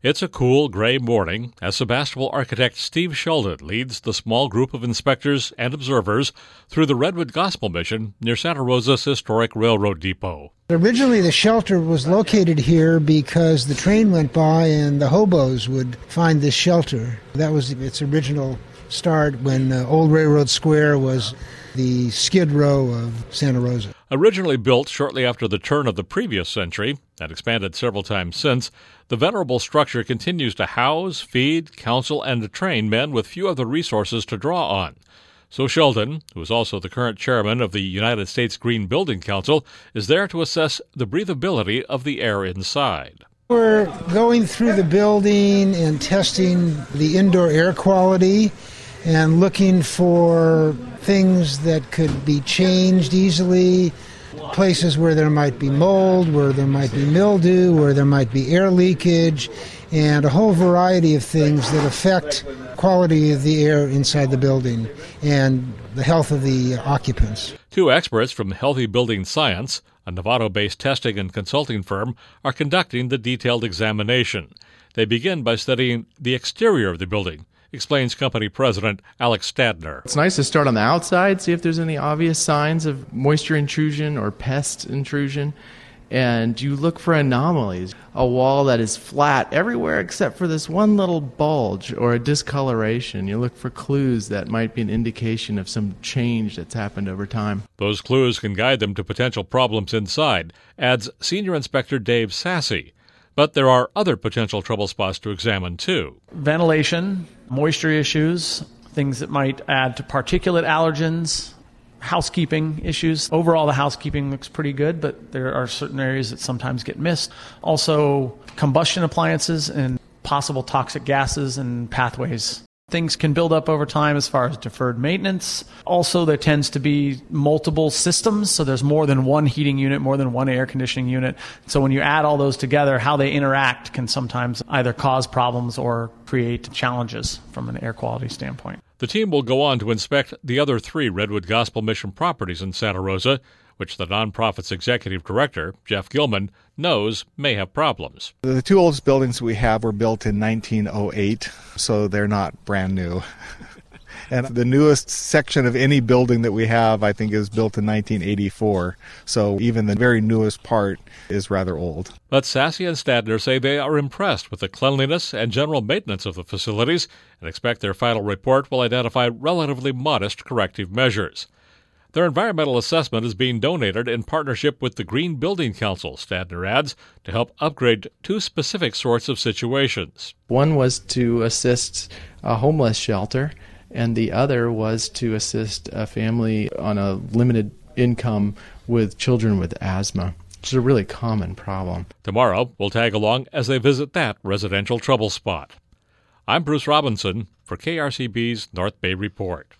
It's a cool, gray morning as Sebastopol architect Steve Sheldon leads the small group of inspectors and observers through the Redwood Gospel Mission near Santa Rosa's historic railroad depot. Originally, the shelter was located here because the train went by and the hobos would find this shelter. That was its original start when Old Railroad Square was the Skid Row of Santa Rosa. Originally built shortly after the turn of the previous century and expanded several times since, the venerable structure continues to house, feed, counsel, and train men with few other resources to draw on. So Sheldon, who is also the current chairman of the United States Green Building Council, is there to assess the breathability of the air inside. We're going through the building and testing the indoor air quality and looking for things that could be changed easily, places where there might be mold, where there might be mildew, where there might be air leakage, and a whole variety of things that affect quality of the air inside the building and the health of the occupants. Two experts from Healthy Building Science, a Novato-based testing and consulting firm, are conducting the detailed examination. They begin by studying the exterior of the building, explains company president Alex Stadner. It's nice to start on the outside, see if there's any obvious signs of moisture intrusion or pest intrusion, and you look for anomalies. A wall that is flat everywhere except for this one little bulge or a discoloration. You look for clues that might be an indication of some change that's happened over time. Those clues can guide them to potential problems inside, adds Senior Inspector Dave Sassy. But there are other potential trouble spots to examine, too. Ventilation, moisture issues, things that might add to particulate allergens, housekeeping issues. Overall, the housekeeping looks pretty good, but there are certain areas that sometimes get missed. Also, combustion appliances and possible toxic gases and pathways. Things can build up over time as far as deferred maintenance. Also, there tends to be multiple systems, so there's more than one heating unit, more than one air conditioning unit. So when you add all those together, how they interact can sometimes either cause problems or create challenges from an air quality standpoint. The team will go on to inspect the other 3 Redwood Gospel Mission properties in Santa Rosa, which the nonprofit's executive director, Jeff Gilman, knows may have problems. The 2 oldest buildings we have were built in 1908, so they're not brand new. And the newest section of any building that we have, I think, is built in 1984. So even the very newest part is rather old. But Sassy and Stadner say they are impressed with the cleanliness and general maintenance of the facilities and expect their final report will identify relatively modest corrective measures. Their environmental assessment is being donated in partnership with the Green Building Council, Stadner adds, to help upgrade 2 specific sorts of situations. One was to assist a homeless shelter, and the other was to assist a family on a limited income with children with asthma, which is a really common problem. Tomorrow, we'll tag along as they visit that residential trouble spot. I'm Bruce Robinson for KRCB's North Bay Report.